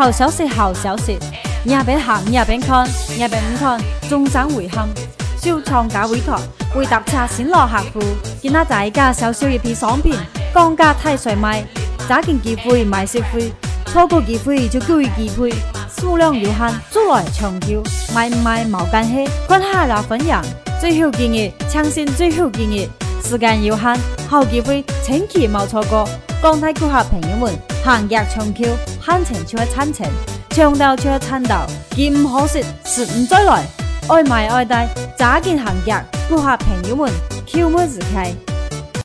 好消息，好消息！也别行，也别看，也别唔看，終生遺憾。小創價委託為搭車先落客戶，見他在家小小一批商品，降價太甩賣，揸緊機會買消費，錯過機會就叫佢機會，數量有限，做來長久，買唔買冇關係，關下來分享。最好建議，相信最好建議，時間有限，好機會千祈冇錯過。廣大顧客朋友們，行業長久，慳錢就係賺錢，長到就係賺到，見唔可惜，時唔再來。愛買愛戴，揸緊行業，顧客朋友們，竅門自開。